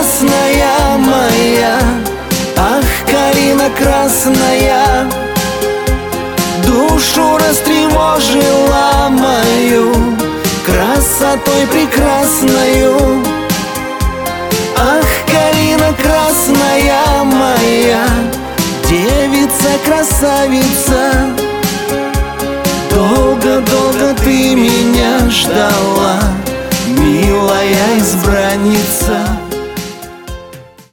красная моя, ах, калина красная, душу растревожила мою красотой прекрасною. Ах, калина красная моя, девица-красавица, долго-долго ты меня ждала, милая избранница.